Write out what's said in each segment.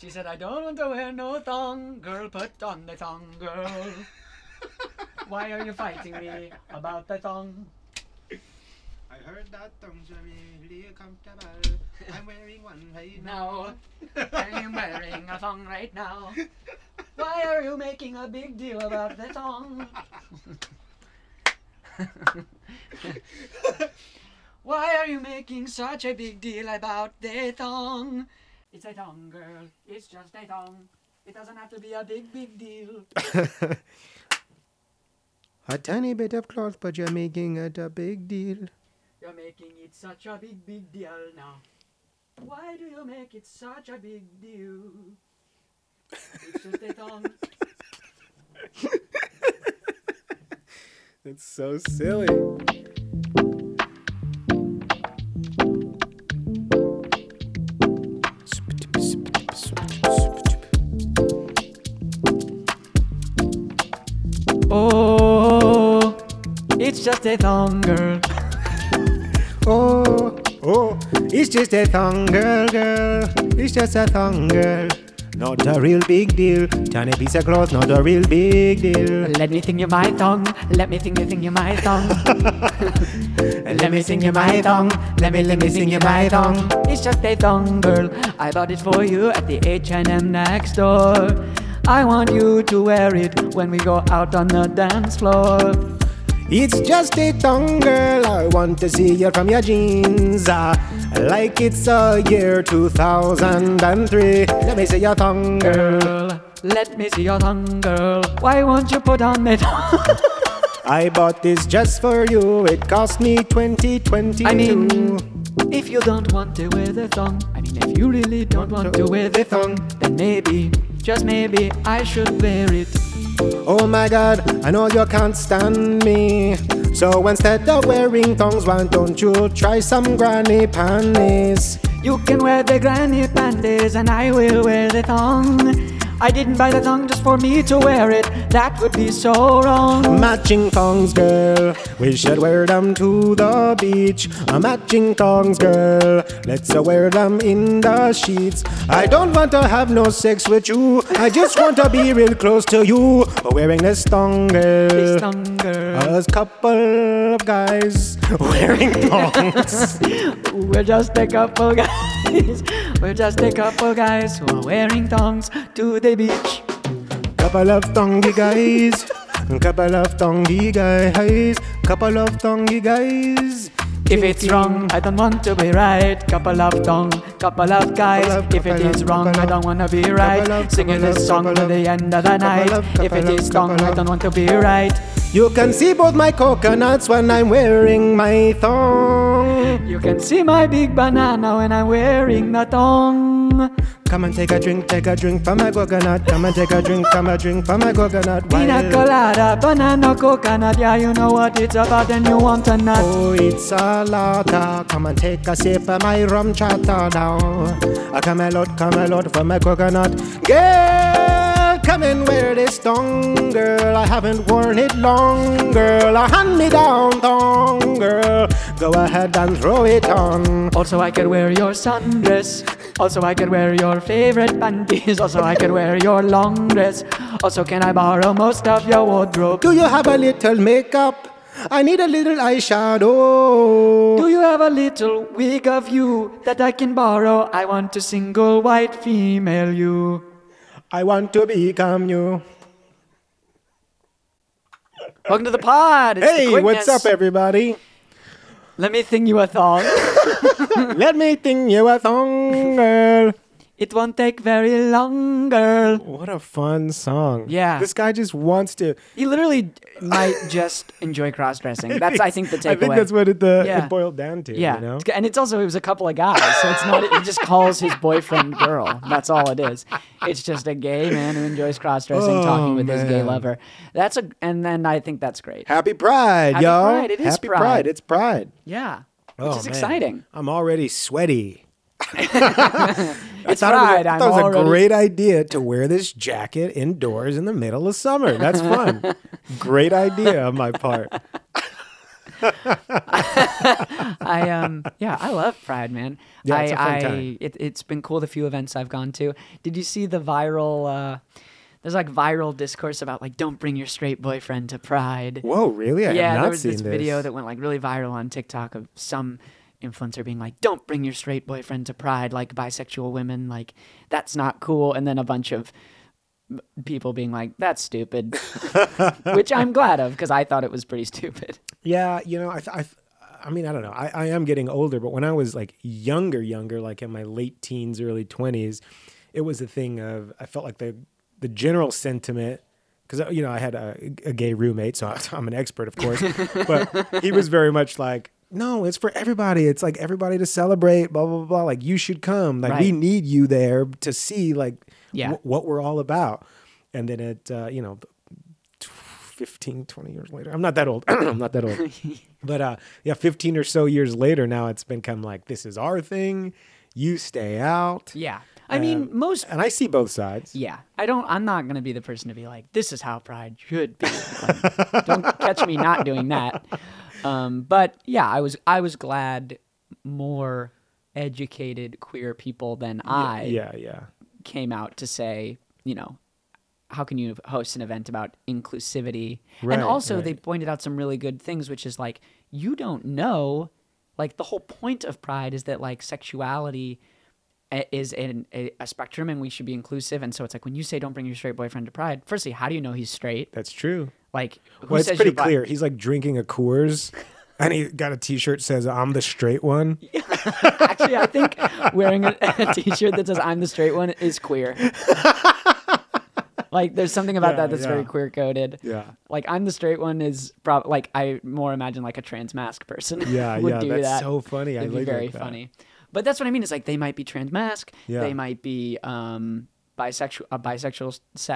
She said, I don't want to wear no thong. Girl, put on the thong, girl. Why are you fighting me about the thong? I heard that thongs are really comfortable. I'm wearing one right now. I'm wearing a thong right now. Why are you making a big deal about the thong? Why are you making such a big deal about the thong? It's a thong, girl. It's just a thong. It doesn't have to be a big, big deal. A tiny bit of cloth, but you're making it a big deal. You're making it such a big, big deal now. Why do you make it such a big deal? It's just a thong. It's so silly. Oh, it's just a thong, girl. Oh, it's just a thong, girl. It's just a thong, girl. Not a real big deal. Tiny piece of cloth, not a real big deal. Let me sing you my thong. Let me sing you my thong. Let me sing you my thong. Let me sing you my thong. It's just a thong, girl. I bought it for you at the H&M next door. I want you to wear it when we go out on the dance floor. It's just a thong, girl. I want to see you from your jeans. Like it's a year 2003. Let me see your thong, girl. Let me see your thong, girl. Why won't you put on the thong? I bought this just for you. It cost me $20.22. I mean, if you don't want to wear the thong, if you really don't want to wear the thong, then maybe, just maybe, I should wear it. Oh my God, I know you can't stand me. So instead of wearing thongs, why don't you try some granny panties? You can wear the granny panties and I will wear the thong. I didn't buy the thong just for me to wear it. That would be so wrong. Matching thongs, girl. We should wear them to the beach. Matching thongs, girl. Let's wear them in the sheets. I don't want to have no sex with you. I just want to be real close to you. Wearing this thong, girl. This thong, girl. A couple of guys wearing thongs. We're just a couple guys. We're just a couple guys who are wearing thongs to the beach. Couple of thongy guys. Couple of thongy guys. Couple of thongy guys. If it's wrong, I don't want to be right. Couple of thong, couple of guys. If it is wrong, I don't want to be right. Singing this song to the end of the night. If it is wrong, I don't want to be right. You can see both my coconuts when I'm wearing my thong. You can see my big banana when I'm wearing the thong. Come and take a drink from my coconut. Come and take a drink from my coconut. Pina colada, banana, coconut. Yeah, you know what it's about and you want a nut. Oh, it's a lotta. Come and take a sip of my rum chata now. Come a lot from my coconut. Girl, come and wear this thong, girl. I haven't worn it long, girl. Hand me down thong, girl. Go ahead and throw it on. Also, I could wear your sundress. Also, I could wear your favorite panties. Also, I could wear your long dress. Also, can I borrow most of your wardrobe? Do you have a little makeup? I need a little eyeshadow. Do you have a little wig of you that I can borrow? I want a single white female you. I want to become you. Welcome to the pod. It's Hey, the what's up, everybody? Let me sing you a thong. Let me sing you a song, girl. It won't take very long, girl. What a fun song. Yeah. This guy just wants to. He literally might just enjoy cross-dressing. That's, I think, the takeaway. I think that's what it Yeah. boiled down to. Yeah, You know? and it's also, it was a couple of guys, so it's not, he just calls his boyfriend girl. That's all it is. It's just a gay man who enjoys cross-dressing, talking with his gay man. lover. And then I think that's great. Happy Pride, Happy y'all. Pride. It is Happy Pride. It's Pride. Yeah, which Oh, is man. exciting. I'm already sweaty. It's I Pride. thought it was a great idea to wear this jacket indoors in the middle of summer. That's fun. Great idea on my part. I love Pride, man. Yeah, it's a fun time. It's been cool the few events I've gone to. Did you see the viral? There's like viral discourse about like don't bring your straight boyfriend to Pride. Whoa, really? I have Yeah, not there was seen this video that went like really viral on TikTok of some influencer being like, "Don't bring your straight boyfriend to Pride," like bisexual women, like that's not cool, and then a bunch of people being like, "That's stupid," which I'm glad of because I thought it was pretty stupid. Yeah, I mean, I don't know. I am getting older, but when I was like younger, like in my late teens, early 20s, it was a thing of, I felt like the general sentiment, because, I had a gay roommate, so I'm an expert, of course, but he was very much like, no, it's for everybody. It's like everybody to celebrate, blah, blah, blah. Like, you should come. Like, we need you there to see, like, what we're all about. And then 15, 20 years later, I'm not that old. I'm not that old. But 15 or so years later, now it's become like, this is our thing. You stay out. Yeah. I mean, And I see both sides. Yeah. I'm not going to be the person to be like, this is how Pride should be. Like, don't catch me not doing that. But yeah, I was glad more educated queer people than I came out to say, how can you host an event about inclusivity? And also they pointed out some really good things, which is like, you don't know, like the whole point of Pride is that like sexuality is a spectrum and we should be inclusive. And so it's like, when you say don't bring your straight boyfriend to Pride, firstly, how do you know he's straight? That's true. Like, well, it's pretty clear. He's like drinking a Coors and he got a t-shirt that says, I'm the straight one. Actually, I think wearing a t-shirt that says I'm the straight one is queer. Like, there's something about that that's very queer coded. Yeah. Like, I'm the straight one is probably, like, I more imagine like a trans mask person would do that's that. so funny. It'd be very funny. But that's what I mean. It's like they might be trans mask. Yeah. They might be bisexual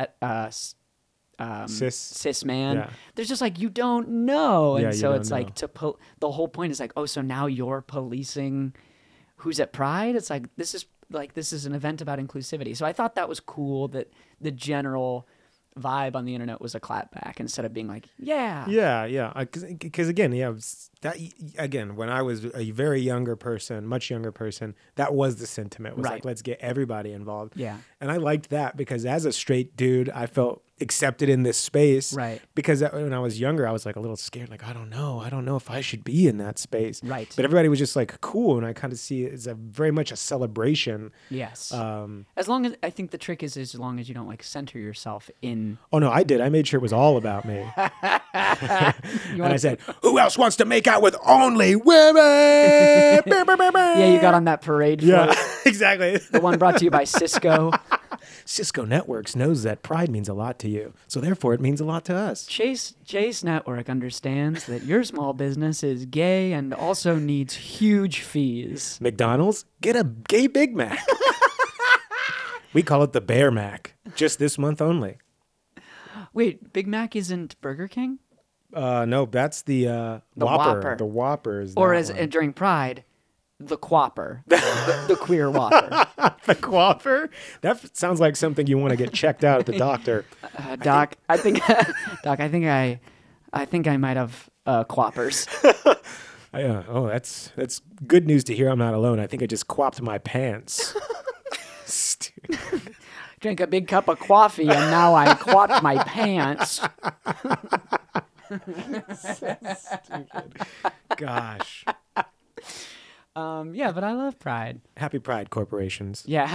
cis man. Yeah. There's just like, you don't know. And you so don't it's know. like the whole point is like, oh, so now you're policing who's at Pride? It's like, this is an event about inclusivity. So I thought that was cool that the general vibe on the internet was a clapback instead of being like, because again, when I was a very younger person, much younger person, that was the sentiment, was like, let's get everybody involved. And I liked that because as a straight dude, I felt accepted in this space, because when I was younger, I was like a little scared, like I don't know if I should be in that space, but everybody was just like cool, and I kind of see it as a very much a celebration. As long as, I think the trick is as long as you don't like center yourself in. Oh no, I did. I made sure it was all about me. And I said, who else wants to make out with only women? Yeah, you got on that parade float. Yeah, exactly. The one brought to you by Cisco. Cisco Networks knows that Pride means a lot to you, so therefore it means a lot to us. Chase Network understands that your small business is gay and also needs huge fees. McDonald's, get a gay Big Mac. We call it the Bear Mac, just this month only. Wait, Big Mac isn't Burger King? No, that's the Whopper. The Whopper is or as during Pride, the Quapper, the queer Whopper. The Quapper? That sounds like something you want to get checked out at the doctor. Doc, I think I might have Quappers. That's good news to hear. I'm not alone. I think I just quapped my pants. Drank a big cup of coffee and now I quapped my pants. So stupid. Gosh. Yeah, but I love Pride. Happy Pride, corporations. Yeah,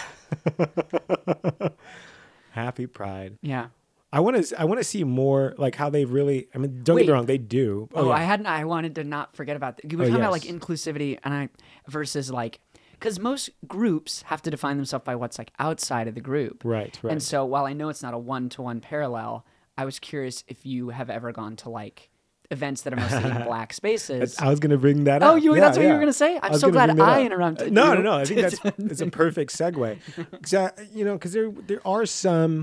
Happy Pride. Yeah. I want to see more like how they really. I mean, don't get me wrong, they do. I wanted to not forget about that. We were talking about like inclusivity versus like, because most groups have to define themselves by what's like outside of the group. Right. And so while I know it's not a one-to-one parallel, I was curious if you have ever gone to like events that are mostly in black spaces. I was going to bring that up. Oh, that's what you were going to say? I'm so glad I interrupted. No. I think it's a perfect segue. Because there are some.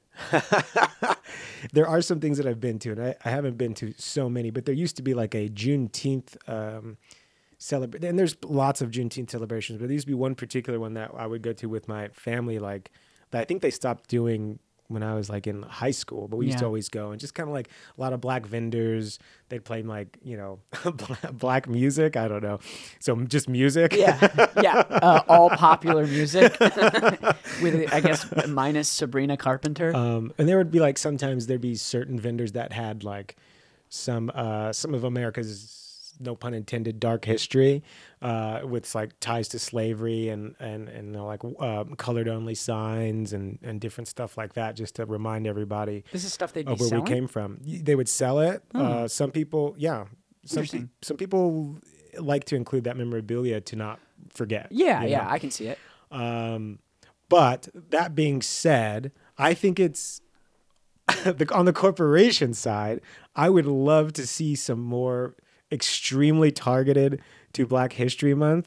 There are some things that I've been to, and I haven't been to so many, but there used to be like a Juneteenth celebration, and there's lots of Juneteenth celebrations, but there used to be one particular one that I would go to with my family. Like, I think they stopped doing when I was like in high school, but we used to always go, and just kind of like a lot of black vendors. They'd play like, you know, black music. I don't know. So just music. All popular music with, I guess, minus Sabrina Carpenter. And there would be like, sometimes there'd be certain vendors that had like some of America's, no pun intended, dark history, with like ties to slavery and you know, like colored only signs and different stuff like that, just to remind everybody this is stuff they'd be of where selling? we came from. They would sell it. Some people, some people like to include that memorabilia to not forget. Yeah, I can see it. But that being said, I think it's on the corporation side, I would love to see some more extremely targeted to Black History Month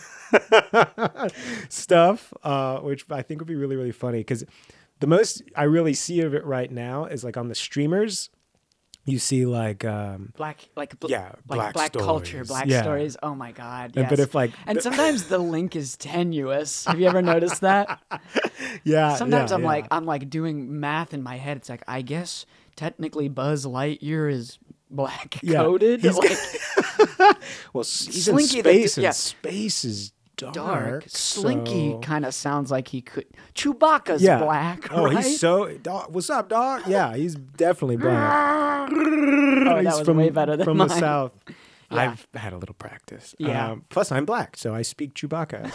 stuff, which I think would be really, really funny, because the most I really see of it right now is like on the streamers. You see like black stories. culture, black stories. Oh my God! Yes. But if like, and sometimes the link is tenuous. Have you ever noticed that? Yeah. Sometimes I'm like doing math in my head. It's like, I guess technically Buzz Lightyear is black coded. Yeah, well, he's Slinky in space, and space is dark. Slinky kind of sounds like he could. Chewbacca's black. Oh, right? he's so. What's up, dog? Yeah, he's definitely black. That was way better than from mine. the South. Yeah. I've had a little practice. Yeah. Plus, I'm black, so I speak Chewbacca.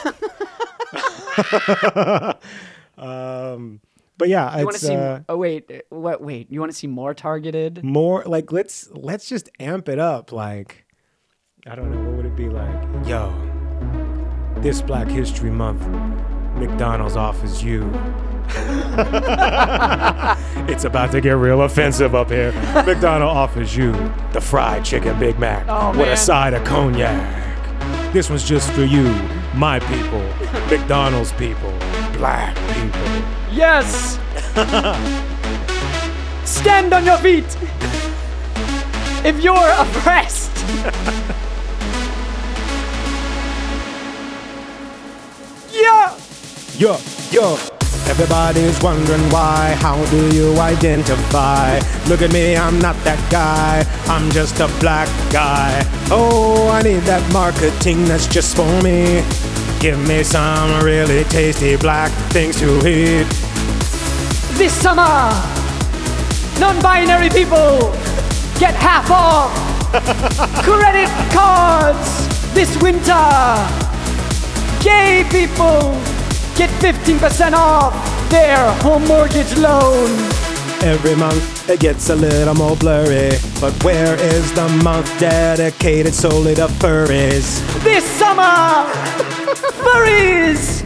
But yeah, you want to see? Wait. You want to see more targeted? More like let's just amp it up. Like, I don't know, what would it be like? Yo, this Black History Month, McDonald's offers you. It's about to get real offensive up here. McDonald's offers you the fried chicken Big Mac with a side of cognac. This one's just for you, my people, McDonald's people, black people. Yes! Stand on your feet! If you're oppressed! Yeah! Yo, everybody's wondering why. How do you identify? Look at me, I'm not that guy. I'm just a black guy. Oh, I need that marketing that's just for me. Give me some really tasty black things to eat. This summer, non-binary people get half off credit cards. This winter, gay people get 15% off their home mortgage loan. Every month it gets a little more blurry, but where is the month dedicated solely to furries? This summer, furries,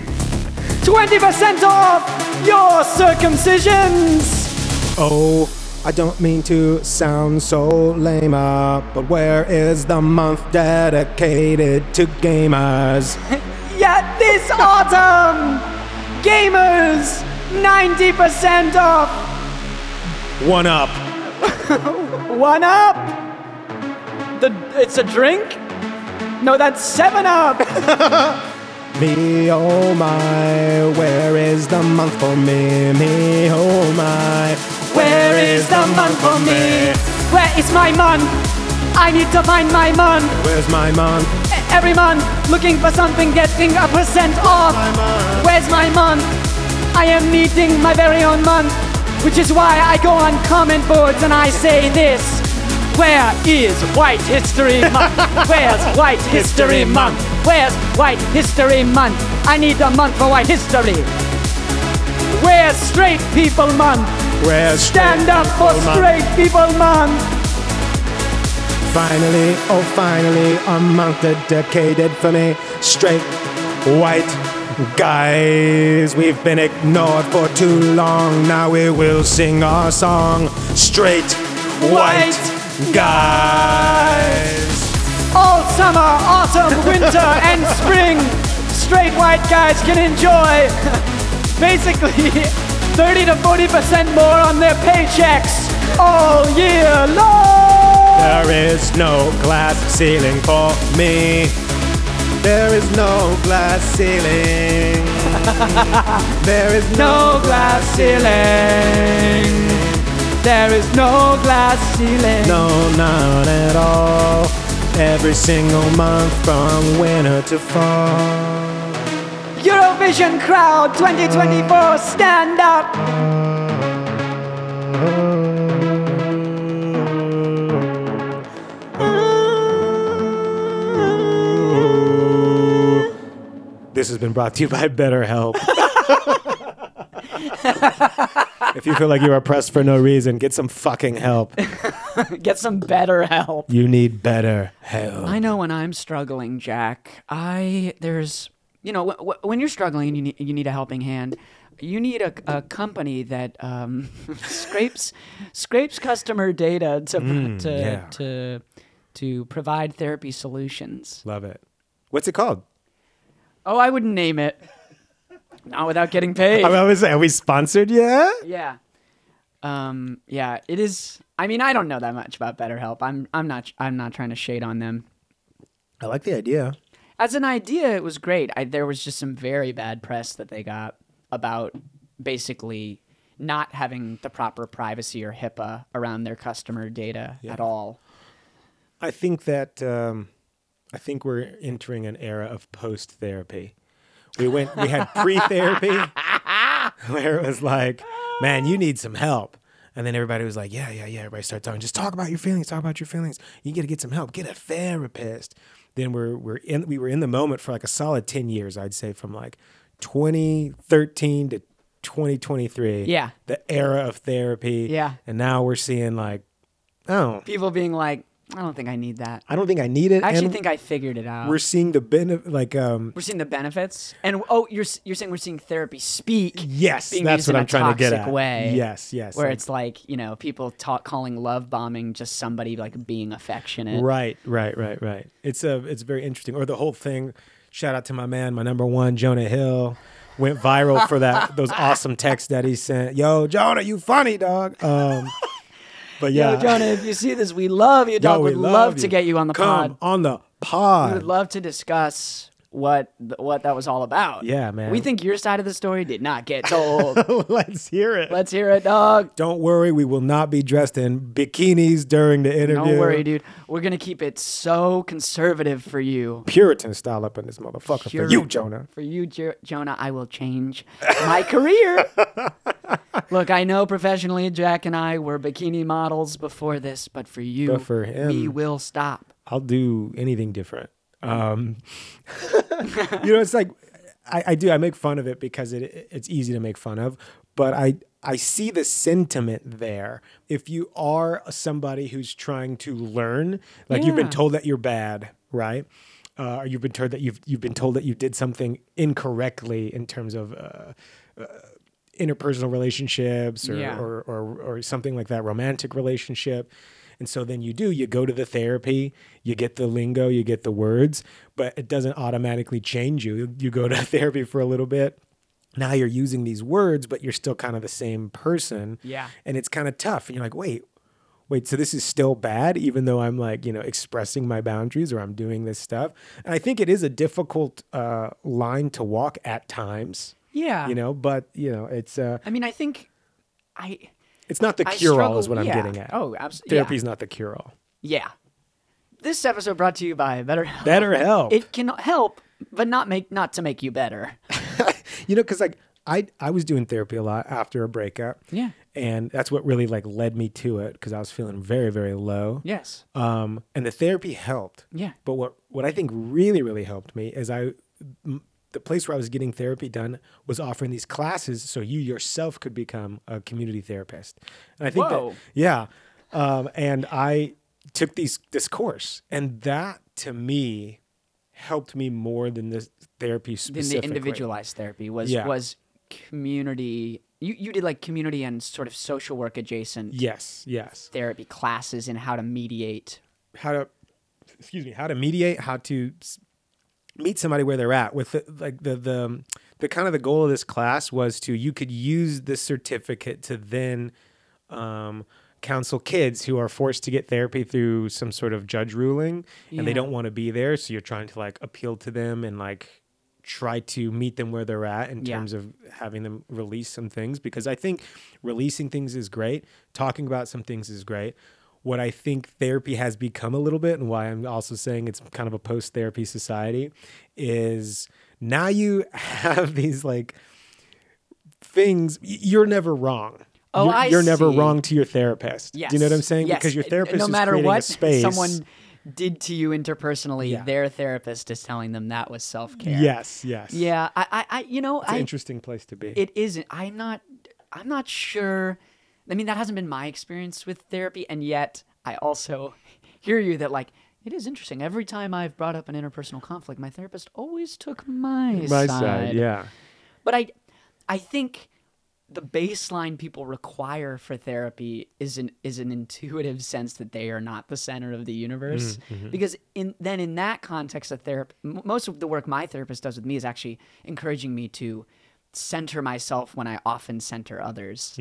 20% off your circumcisions. Oh, I don't mean to sound so lame, but where is the month dedicated to gamers? Yet this autumn, gamers, 90% off. One up. One up? It's a drink? No, that's 7 Up. Me, oh my, where is the month for me? Me, oh my, where is the month for me? Where is my month? I need to find my month. Where's my month? Every month, looking for something, getting a percent off. Where's my month? I am needing my very own month, which is why I go on comment boards and I say this. Where is White History Month? Where's White History Month? Where's White History Month? I need a month for white history. Where's Straight People Month? Where's Stand up for Straight People Month. Finally, oh finally, a month dedicated for me. Straight, white guys. We've been ignored for too long. Now we will sing our song. Straight, white guys. All summer, autumn, winter, and spring, straight white guys can enjoy basically 30 to 40% more on their paychecks all year long. There is no glass ceiling for me. There is no glass ceiling. There is No glass ceiling. There is no glass ceiling. No, not at all. Every single month from winter to fall. Eurovision crowd 2024, stand up. This has been brought to you by BetterHelp. If you feel like you are pressed for no reason, get some fucking help. Get some better help. You need better help. I know when I'm struggling, Jack, there's, you know, when you're struggling, you need a helping hand. You need a company that scrapes customer data to provide therapy solutions. Love it. What's it called? Oh, I wouldn't name it. Not without getting paid. I was saying, are we sponsored yet? Yeah. Yeah, it is. I mean, I don't know that much about BetterHelp. I'm not trying to shade on them. I like the idea. As an idea, it was great. There was just some very bad press that they got about basically not having the proper privacy or HIPAA around their customer data at all. I think that I think we're entering an era of post-therapy. We had pre-therapy where it was like, man, you need some help. And then everybody was like, yeah. Everybody started talking. Just talk about your feelings. You got to get some help. Get a therapist. Then we were in the moment for like a solid 10 years, I'd say, from like 2013 to 2023. Yeah. The era of therapy. Yeah. And now we're seeing like, oh, People being like, I don't think I need that. I don't think I need it. I actually And think I figured it out. we're seeing the benefit, like, We're seeing the benefits, and you're saying we're seeing therapy speak. yes, being that's used what in I'm a trying to get toxic at. way. Yes. Where Like, it's like, people calling love bombing just somebody like being affectionate. right. It's very interesting. Or the whole thing. Shout out to my man, my number one, Jonah Hill, went viral for those awesome texts that he sent. Yo, Jonah, you funny, dog. But yeah, Yo, Jonah, if you see this, we love you, dog. we We'd love to you. get you on the Come pod. on the We pod. would love to discuss what that was all about. Yeah, man. We think your side of the story did not get told. Let's hear it. Let's hear it, dog. Don't worry, we will not be dressed in bikinis during the interview. Don't worry, dude. We're going to keep it so conservative for you. Puritan style up in this motherfucker for you, Jonah. For you, Jonah, I will change my career. Look, I know professionally Jack and I were bikini models before this, but for you, But for him- we will stop. I'll do anything different. It's like I make fun of it because it's easy to make fun of, but I see the sentiment there. If you are somebody who's trying to learn, like you've been Yeah. told that you're bad, right? Or you've been told that you've been told that you did something incorrectly in terms of interpersonal relationships or something like that, romantic relationship. And so then you go to the therapy, you get the lingo, you get the words, but it doesn't automatically change you. You go to therapy for a little bit. Now you're using these words, but you're still kind of the same person. Yeah. And it's kind of tough. And you're like, wait, so this is still bad, even though I'm like, expressing my boundaries or I'm doing this stuff. And I think it is a difficult line to walk at times. Yeah. But it's I mean, I think it's not the I cure all struggle- is what I'm yeah. getting at. Oh, absolutely. Therapy is not the cure all. Yeah. This episode brought to you by BetterHelp. BetterHelp. It can help, but not to make you better. Because like I was doing therapy a lot after a breakup. Yeah. And that's what really like led me to it because I was feeling very, very low. Yes. And the therapy helped. Yeah. But what I think really, really helped me is the place where I was getting therapy done was offering these classes so you yourself could become a community therapist. And I think Whoa. that, yeah. And I took this course, and that to me helped me more than the therapy specifically. Then the individualized therapy was community. You did like community and sort of social work adjacent Yes. therapy classes in how to mediate. How to mediate, how to meet somebody where they're at. With the kind of the goal of this class was you could use this certificate to then counsel kids who are forced to get therapy through some sort of judge ruling and they Yeah. don't want to be there. So you're trying to like appeal to them and like try to meet them where they're at in terms of having them release some things, because I think releasing things is great. Talking about some things is great. What I think therapy has become a little bit, and why I'm also saying it's kind of a post-therapy society, is now you have these like things. You're never wrong. Oh, you're never wrong to your therapist. Yes. Do you know what I'm saying? Yes. Because your therapist no is matter creating what a space. someone did to you interpersonally, their therapist is telling them that was self-care. Yes. Yeah, I It's an interesting place to be. It isn't. I'm not sure. I mean, that hasn't been my experience with therapy, and yet I also hear you that like it is interesting. Every time I've brought up an interpersonal conflict, my therapist always took my side. Yeah. But I think the baseline people require for therapy is an intuitive sense that they are not the center of the universe. Because in that context of therapy, most of the work my therapist does with me is actually encouraging me to center myself when I often center others.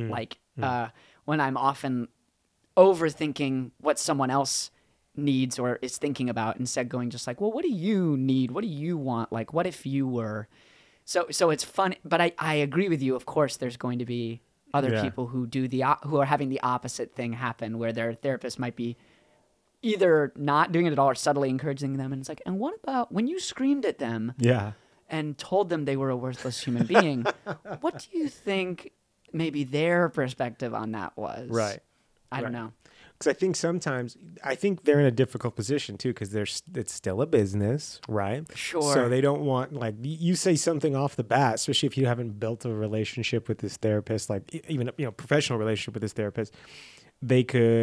When I'm often overthinking what someone else needs or is thinking about, instead going just like, well, what do you need? What do you want? Like, what if you were... So it's fun, but I agree with you. Of course, there's going to be other people who who are having the opposite thing happen, where their therapist might be either not doing it at all or subtly encouraging them. And it's like, and what about when you screamed at them and told them they were a worthless human being? What do you think maybe their perspective on that was? Right. I don't know. Because I think they're in a difficult position too, because it's still a business, right? Sure. So they don't want, like, you say something off the bat, especially if you haven't built a relationship with this therapist, like even professional relationship with this therapist, they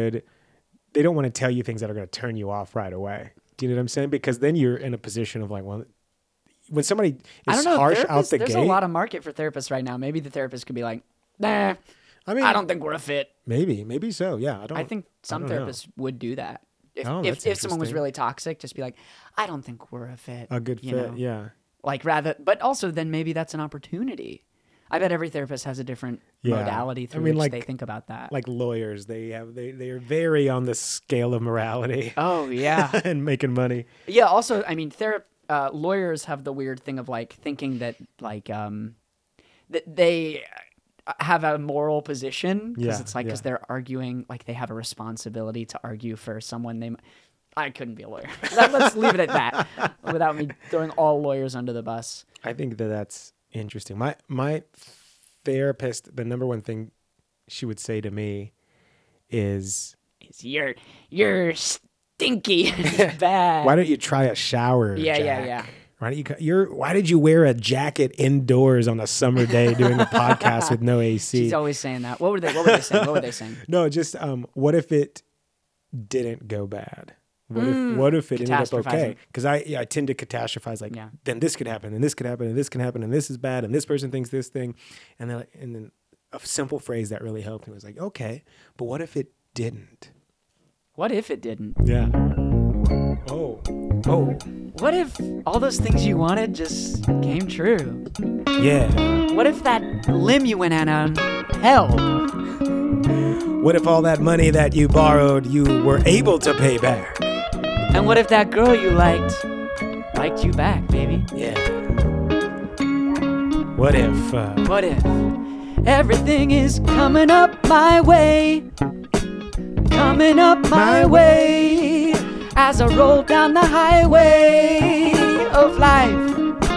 don't want to tell you things that are going to turn you off right away. Do you know what I'm saying? Because then you're in a position of like, well, when somebody is harsh out the gate, there's a lot of market for therapists right now. Maybe the therapist could be like, nah. I mean, I don't think we're a fit. Maybe so. Yeah, I think some therapists would do that. If someone was really toxic, just be like, I don't think we're a fit. A good fit, yeah. Like but also then maybe that's an opportunity. I bet every therapist has a different modality through which they think about that. Like lawyers, they are very on the scale of morality. Oh yeah, and making money. Yeah. Also, I mean, lawyers have the weird thing of like thinking that like that they have a moral position, because it's like because they're arguing, like they have a responsibility to argue for someone I couldn't be a lawyer. Let's leave it at that without me throwing all lawyers under the bus. I think that's interesting. My therapist, the number one thing she would say to me is you're stinky and bad. Why don't you try a shower? Jack? Why did you wear a jacket indoors on a summer day doing a podcast with no AC? She's always saying that. What were they saying? No, just what if it didn't go bad? What if it ended up okay? Because I tend to catastrophize, like then this could happen, and this could happen, and this can happen, and this is bad, and this person thinks this thing, and then a simple phrase that really helped me was like, okay, but what if it didn't? What if it didn't? Yeah. Oh. What if all those things you wanted just came true? Yeah. What if that limb you went on held? What if all that money that you borrowed you were able to pay back? And what if that girl you liked you back, baby? Yeah. What if everything is coming up my way? Coming up my way as I roll down the highway of life.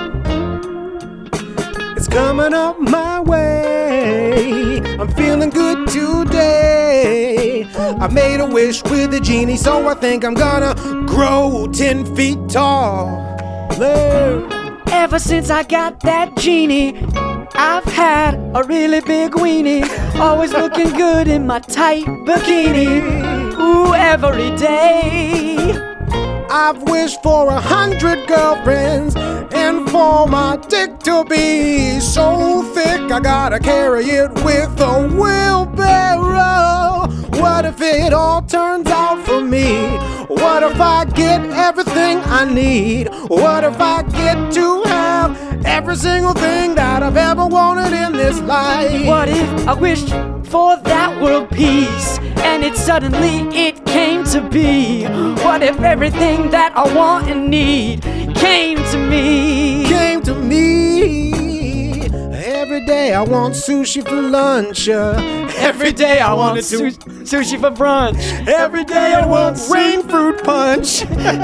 It's coming up my way. I'm feeling good today. I made a wish with a genie, so I think I'm gonna grow 10 feet tall. Ever since I got that genie, I've had a really big weenie. Always looking good in my tight bikini. Ooh, every day. I've wished for 100 girlfriends and for my dick to be so thick I gotta carry it with a wheelbarrow. What if it all turns out for me? What if I get everything I need? What if I get to have every single thing that I've ever wanted in this life? What if I wished for that world peace and it suddenly came came to be? What if everything that I want and need came to me? Came to me. Every day I want sushi for lunch. Every day I want sushi for brunch. Every day I want rain fruit punch.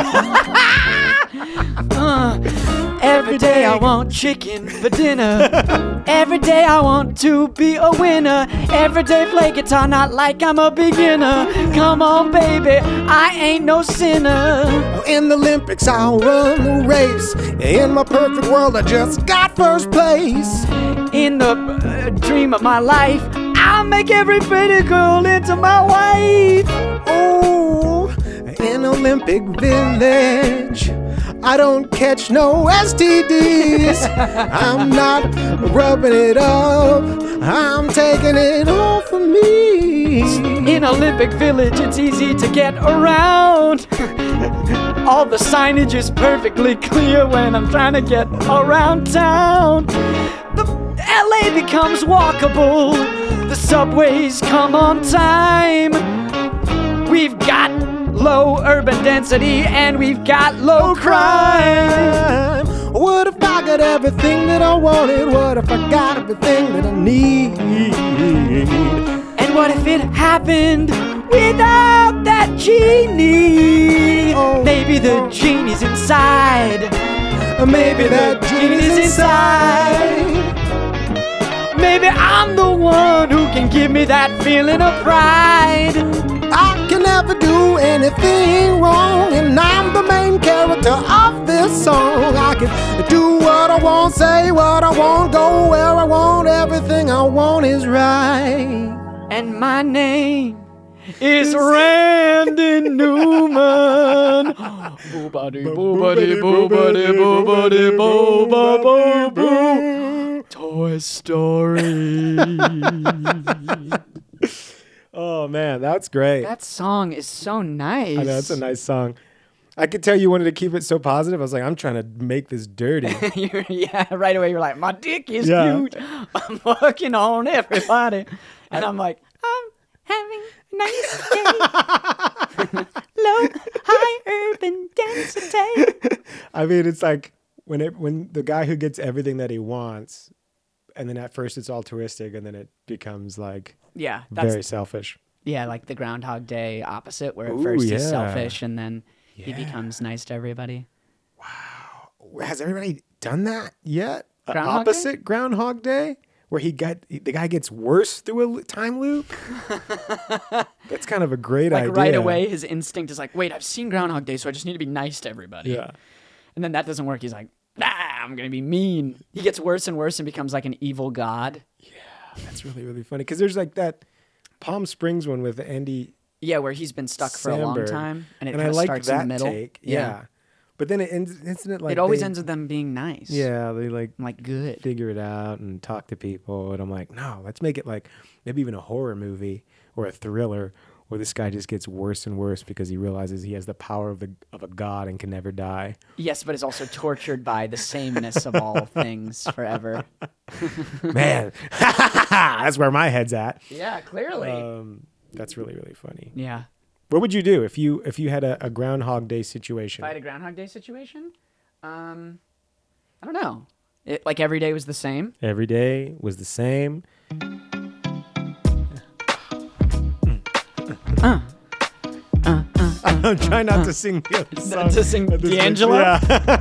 Every day I want chicken for dinner. Every day I want to be a winner. Every day play guitar not like I'm a beginner. Come on baby, I ain't no sinner. In the Olympics I'll run the race. In my perfect world I just got first place. In the dream of my life, I'll make every pretty girl into my wife. Oh, in Olympic Village I don't catch no STDs. I'm not rubbing it up, I'm taking it all for me. In Olympic Village, it's easy to get around. All the signage is perfectly clear when I'm trying to get around town. The LA becomes walkable, the subways come on time. We've got low urban density and we've got low crime. What if I got everything that I wanted? What if I got everything that I need? And what if it happened without that genie? Oh, maybe the genie's inside. Maybe that genie's inside. Maybe I'm the one who can give me that feeling of pride. I can never do anything wrong, and I'm the main character of this song. I can do what I want, say what I want, go where I want, everything I want is right. And my name is Randy Newman. Boobity, boobity, boobity, boobity, boobity, boobity. Toy Story. Oh man, that's great. That song is so nice. I know, it's a nice song. I could tell you wanted to keep it so positive. I was like, I'm trying to make this dirty. Yeah, right away you're like, my dick is huge. I'm working on everybody. And I'm like, I'm having a nice day. Low, high urban density. I mean, it's like when the guy who gets everything that he wants, and then at first it's altruistic, and then it becomes like very selfish. Yeah, like the Groundhog Day opposite, where at first he's selfish and then he becomes nice to everybody. Wow. Has everybody done that yet? Groundhog Groundhog Day? Where the guy gets worse through a time loop? That's kind of a great idea. Like right away, his instinct is like, wait, I've seen Groundhog Day, so I just need to be nice to everybody. Yeah. And then that doesn't work. He's like, I'm going to be mean. He gets worse and worse and becomes like an evil god. Yeah, that's really, really funny. Because there's like that Palm Springs one with Andy. Yeah, where he's been stuck for a long time. And it kind of like starts that in the middle. Take. Yeah. But then it ends, isn't it like it always ends with them being nice. Yeah, they like good. Figure it out and talk to people. And I'm like, no, let's make it like maybe even a horror movie or a thriller where this guy just gets worse and worse because he realizes he has the power of a god and can never die. Yes, but is also tortured by the sameness of all things forever. Man, that's where my head's at. Yeah, clearly. That's really, really funny. Yeah. What would you do if you had a Groundhog Day situation? If I had a Groundhog Day situation? I don't know. Like every day was the same? Every day was the same. I'm trying not to sing the other song. To sing D'Angelo? Yeah.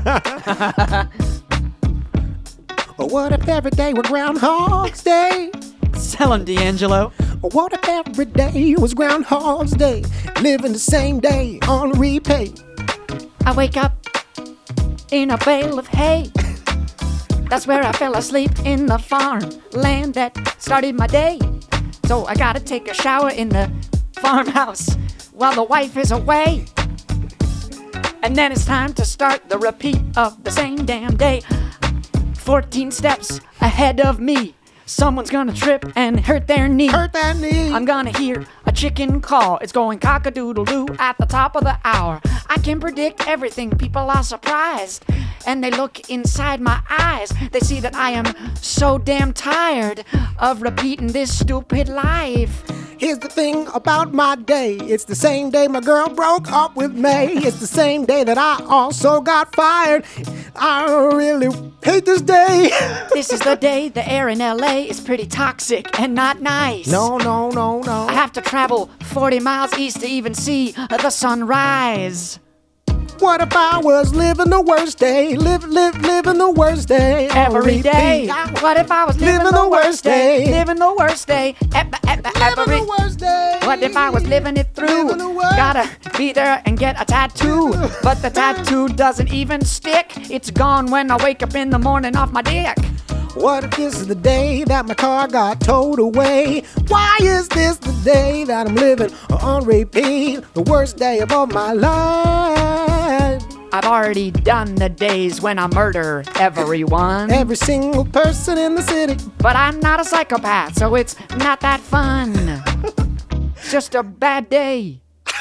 What if every day were Groundhog's Day? Tell him, D'Angelo. What if every day was Groundhog's Day? Living the same day on repeat. I wake up in a bale of hay. That's where I fell asleep in the farmland that started my day. So I gotta take a shower in the farmhouse while the wife is away. And then it's time to start the repeat of the same damn day. 14 steps ahead of me. Someone's gonna trip and hurt their knee. I'm gonna hear a chicken call. It's going cock-a-doodle-doo at the top of the hour. I can predict everything. People are surprised. And they look inside my eyes. They see that I am so damn tired of repeating this stupid life. Here's the thing about my day. It's the same day my girl broke up with me. It's the same day that I also got fired. I really hate this day. This is the day the air in LA is pretty toxic and not nice. No. I have to travel 40 miles east to even see the sunrise. What if I was living the worst day? Living the worst day. Every day. What if I was living the worst day? Living the worst day. Living the worst day. What if I was living it through? Living the worst. Gotta be there and get a tattoo. But the tattoo doesn't even stick. It's gone when I wake up in the morning off my dick. What if this is the day that my car got towed away? Why is this the day that I'm living on repeat? The worst day of all my life. I've already done the days when I murder everyone. Every single person in the city. But I'm not a psychopath, so it's not that fun. It's just a bad day.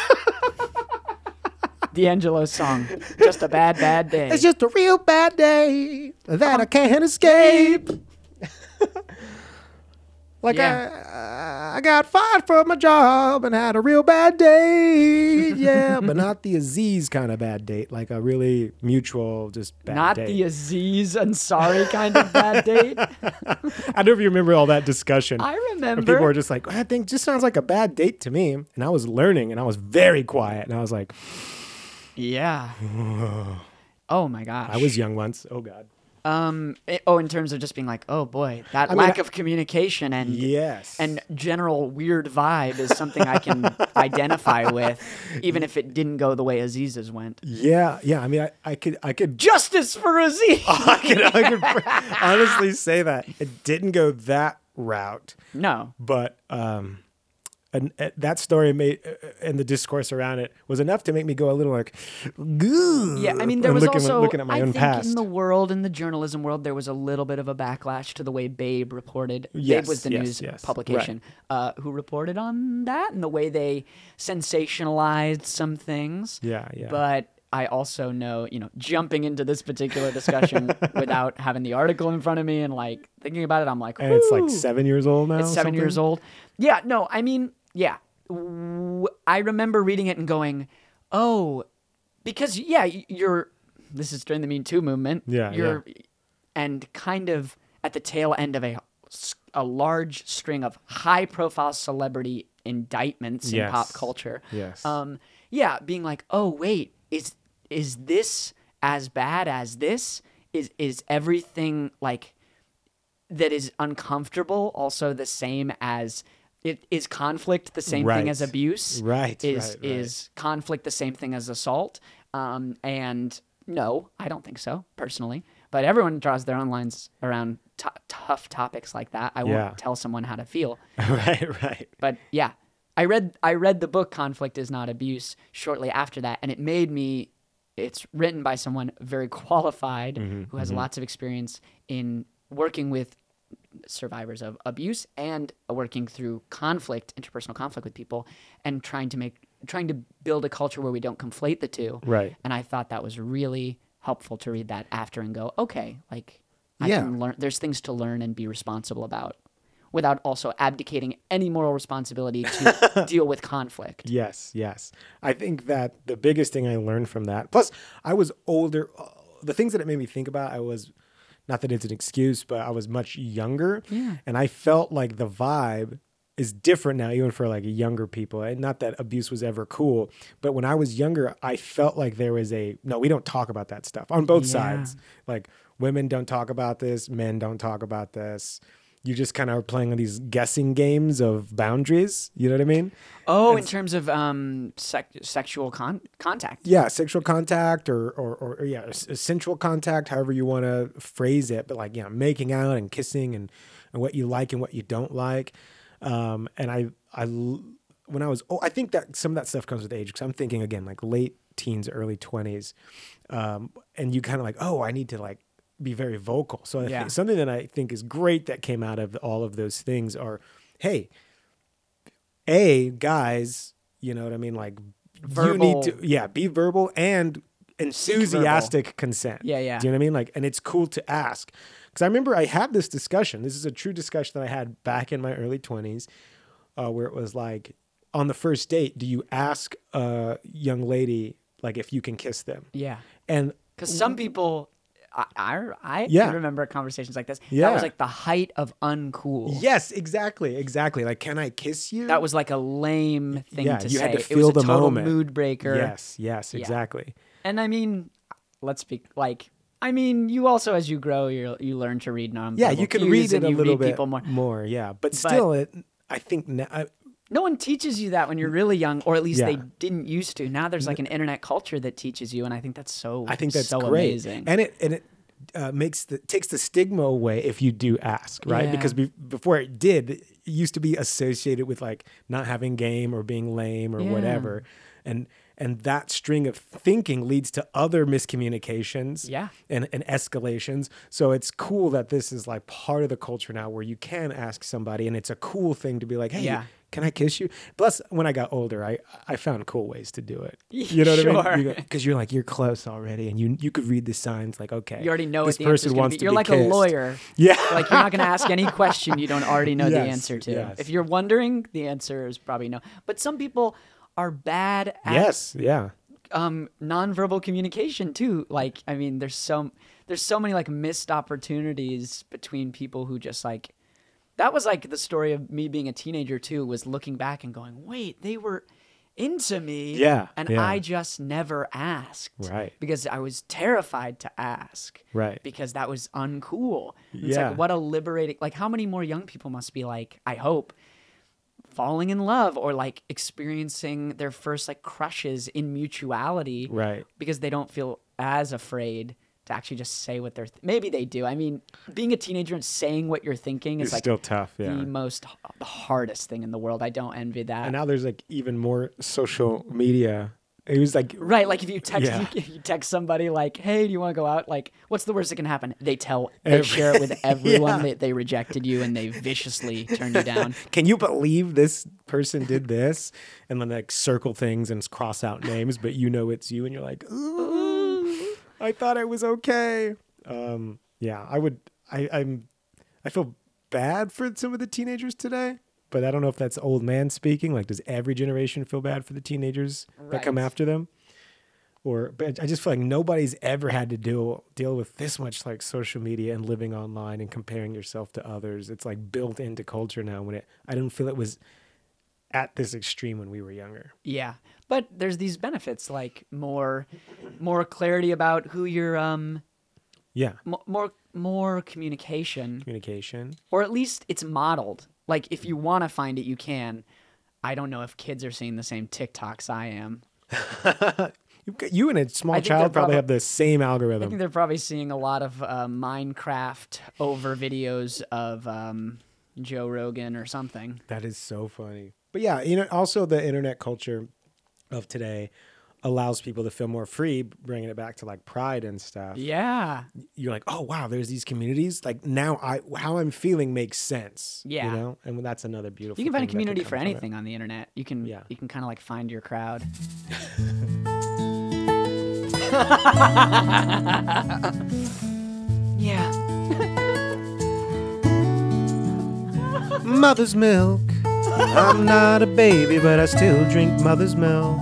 D'Angelo's song, Just a Bad, Bad Day. It's just a real bad day that I can't escape. Like I got fired from my job and had a real bad day. Yeah, but not the Aziz kind of bad date. Like a really mutual, just bad Not date. the Aziz Ansari kind of bad date. I don't know if you remember all that discussion. I Where remember. people were just like, I think just sounds like a bad date to me. And I was learning and I was very quiet. And I was like, Yeah. Oh my gosh. I was young once. Oh, God. In terms of just being like, oh boy, that lack of communication and Yes. and general weird vibe is something I can identify with, even if it didn't go the way Aziz's went. Yeah. I mean, I could Justice for Aziz. I could honestly say that it didn't go that route, No. but and that story made and the discourse around it was enough to make me go a little like, "Goo." Yeah, I mean, there was looking at my I own think past. in the world, in the journalism world, there was a little bit of a backlash to the way Babe reported. Yes, Babe was the yes, news yes. publication who reported on that and the way they sensationalized some things. Yeah. But I also know, jumping into this particular discussion without having the article in front of me and like thinking about it, I'm like, And it's like "Whew." 7 years old now. It's 7 years old. Yeah, no, I mean, yeah. I remember reading it and going, oh, because, this is during the Me Too movement. Yeah. And kind of at the tail end of a large string of high-profile celebrity indictments in Yes. pop culture. Yes. Being like, oh, wait, is this as bad as this? Is everything like that is uncomfortable also the same as is conflict the same thing as abuse? Right. Is conflict the same thing as assault? And no, I don't think so personally. But everyone draws their own lines around tough topics like that. I won't tell someone how to feel. Right. But yeah, I read the book Conflict is Not Abuse shortly after that, and it made me. It's written by someone very qualified who has lots of experience in working with survivors of abuse and working through interpersonal conflict with people, and trying to build a culture where we don't conflate the two. Right. And I thought that was really helpful to read that after and go, okay, like I can learn. There's things to learn and be responsible about, without also abdicating any moral responsibility to deal with conflict. Yes. I think that the biggest thing I learned from that, plus I was older, the things that it made me think about, not that it's an excuse, but I was much younger. Yeah. And I felt like the vibe is different now, even for like younger people. And not that abuse was ever cool, but when I was younger, I felt like there was no, we don't talk about that stuff on both sides. Like women don't talk about this, men don't talk about this. You just kind of are playing on these guessing games of boundaries. You know what I mean? Oh, in terms of sexual contact. Yeah, sexual contact or sensual contact, however you want to phrase it. But like, making out and kissing and what you like and what you don't like. And when I was, I think that some of that stuff comes with age, because I'm thinking again, like late teens, early 20s. And you kind of like, I need to like be very vocal. So I think something that I think is great that came out of all of those things are, hey, guys, you know what I mean? Like Verbal. you need to, be verbal and enthusiastic consent. Yeah. Do you know what I mean? Like, and it's cool to ask. Because I remember I had this discussion. This is a true discussion that I had back in my early 20s where it was like, on the first date, do you ask a young lady like if you can kiss them? Yeah. And Because some people, I Yeah. remember conversations like this. Yeah. That was like the height of uncool. yes, exactly. Like, can I kiss you? That was like a lame thing Yeah, to you say. had to It feel was a the total moment. mood breaker. Yes, Yeah. exactly. And I mean, let's be like, I mean, you also, as you grow, you learn to read nonverbal Yeah, you can cues read it and a you little read bit people more. Yeah, but still, I think No one teaches you that when you're really young, or at least Yeah. they didn't used to. Now there's like an internet culture that teaches you, and I think that's so. I think that's so great, amazing. and it takes the stigma away if you do ask, right? Yeah. Because before it did, it used to be associated with like not having game or being lame or Yeah. whatever, and that string of thinking leads to other miscommunications Yeah. and escalations. So it's cool that this is like part of the culture now where you can ask somebody, and it's a cool thing to be like, hey, Yeah. can I kiss you? Plus, when I got older, I found cool ways to do it. You know what I mean? Sure. Because you're like, you're close already, and you could read the signs like, okay, You already know this what the answer's person going wants to be. to You're be like kissed. a lawyer. Yeah. Like you're not going to ask any question you don't already know the Yes, answer to. yes. If you're wondering, the answer is probably no. But some people are bad at Yes, yeah. nonverbal communication too. Like, I mean, there's so many like missed opportunities between people who just like, that was like the story of me being a teenager too, was looking back and going, wait, they were into me. Yeah, And yeah. I just never asked. Right. Because I was terrified to ask. Right. Because that was uncool. And It's Yeah. like, what a liberating, like how many more young people must be like, I hope, falling in love or like experiencing their first like crushes in mutuality. Right. Because they don't feel as afraid to actually just say what they're maybe they do. I mean, being a teenager and saying what you're thinking is It's like still tough, yeah. the hardest thing in the world. I don't envy that. And now there's like even more social media. It was like, Right, like if you text Yeah. if you text somebody like, "Hey, do you want to go out?" Like, what's the worst that can happen? They Every- share it with everyone Yeah. that they rejected you and they viciously turned you down. can you believe this person did this? And then like circle things and cross out names, but you know it's you, and you're like, ooh, I thought it was okay. Yeah, I feel bad for some of the teenagers today, but I don't know if that's old man speaking. Like, does every generation feel bad for the teenagers that come Right. after them? But I just feel like nobody's ever had to deal with this much like social media and living online and comparing yourself to others. It's like built into culture now. I don't feel it was at this extreme when we were younger. Yeah. But there's these benefits like more clarity about who you're Yeah, more communication, communication. or at least it's modeled. Like if you want to find it, you can. I don't know if kids are seeing the same TikToks I am. You and a small think they're child probably probab- have the same I algorithm. think they're probably seeing a lot of Minecraft over videos of Joe Rogan or something. That is so funny. But yeah, also the internet culture of today allows people to feel more free, bringing it back to like pride and stuff. Yeah. You're like, oh wow, there's these communities. Like now, how I'm feeling makes sense. Yeah. And that's another beautiful. You can find a thing that community come for from it. anything on the internet. You can Yeah. you can kind of like find your crowd. Yeah. Mother's milk. I'm not a baby, but I still drink mother's milk.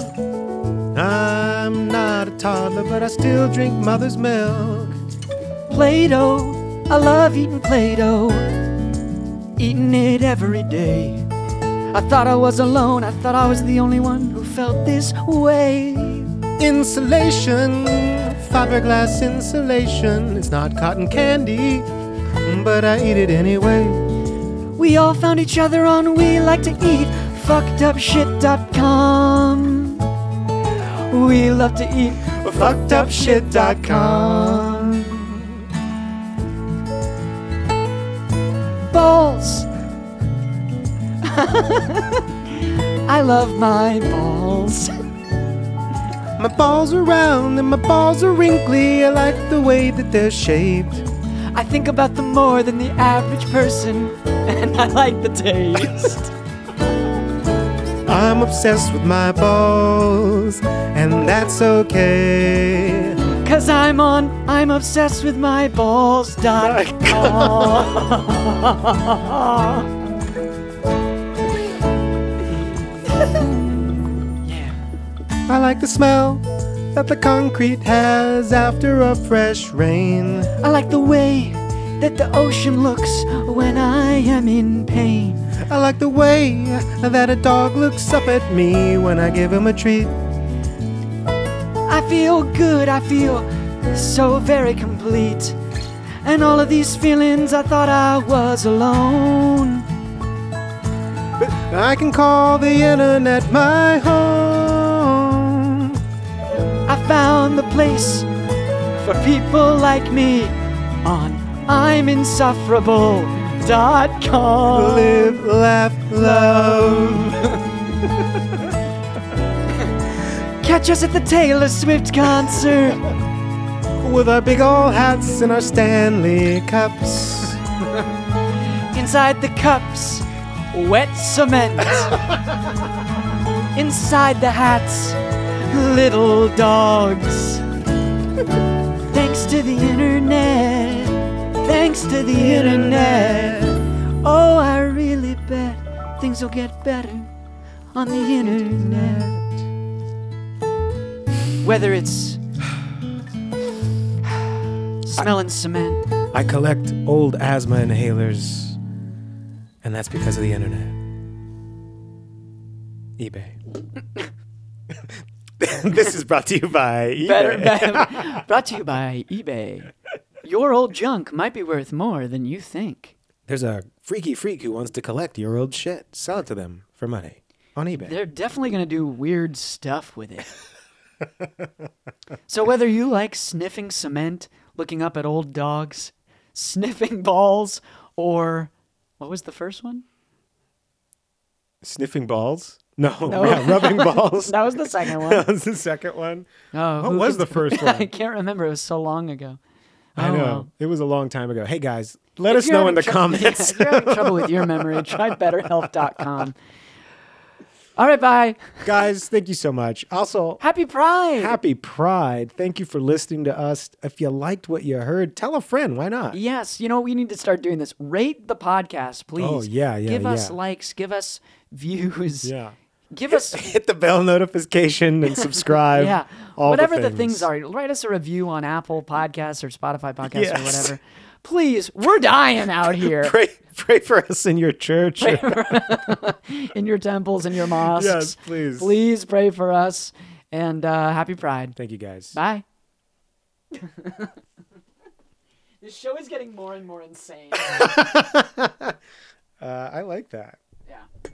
I'm not a toddler, but I still drink mother's milk. Play-Doh. I love eating Play-Doh. Eating it every day. I thought I was alone. I thought I was the only one who felt this way. Insulation, fiberglass insulation. It's not cotton candy, but I eat it anyway. We all found each other on We Like to Eat fuckedupshit.com. We love to eat Fuckedupshit.com. balls. I love my balls. My balls are round and my balls are wrinkly. I like the way that they're shaped. I think about them more than the average person, and I like the taste. I'm obsessed with my balls, and that's okay. Cause I'm obsessed with my balls.com. like the smell that the concrete has after a fresh rain. I like the way that the ocean looks when I am in pain. I like the way that a dog looks up at me when I give him a treat. I feel good, I feel so very complete. And all of these feelings, I thought I was alone. But I can call the internet my home. I found the place for people like me on I'mInsufferable.com. Live, laugh, love. Catch us at the Taylor Swift concert. With our big old hats and our Stanley cups. Inside the cups, wet cement. Inside the hats, little dogs. Thanks to the internet. Thanks to the internet. Oh, I really bet things will get better on the internet. Whether it's smelling cement. I collect old asthma inhalers, and that's because of the internet. eBay. This is brought to you by eBay. Brought to you by eBay. Your old junk might be worth more than you think. There's a freaky freak who wants to collect your old shit. Sell it to them for money on eBay. They're definitely going to do weird stuff with it. So whether you like sniffing cement, looking up at old dogs, sniffing balls, or what was the first one? Sniffing balls? No. Yeah, rubbing balls. That was the second one. That was the second one. Oh, What was the first one? I can't remember. It was so long ago. I know. Well. It was a long time ago. Hey, guys, let us know in the comments. If you're having trouble with your memory, try betterhelp.com. All right, bye. Guys, thank you so much. Also, Happy Pride. Happy Pride. Thank you for listening to us. If you liked what you heard, tell a friend. Why not? Yes, we need to start doing this. Rate the podcast, please. Oh, yeah. Give us likes. Give us views. Yeah. Give us... Hit the bell notification and subscribe. Yeah. All whatever the the things are. Write us a review on Apple Podcasts or Spotify Podcasts Yes. or whatever. Please, we're dying out here. Pray for us in your church. In your temples, in your mosques. Yes, please. Please pray for us. And happy Pride. Thank you, guys. Bye. This show is getting more and more insane. I like that.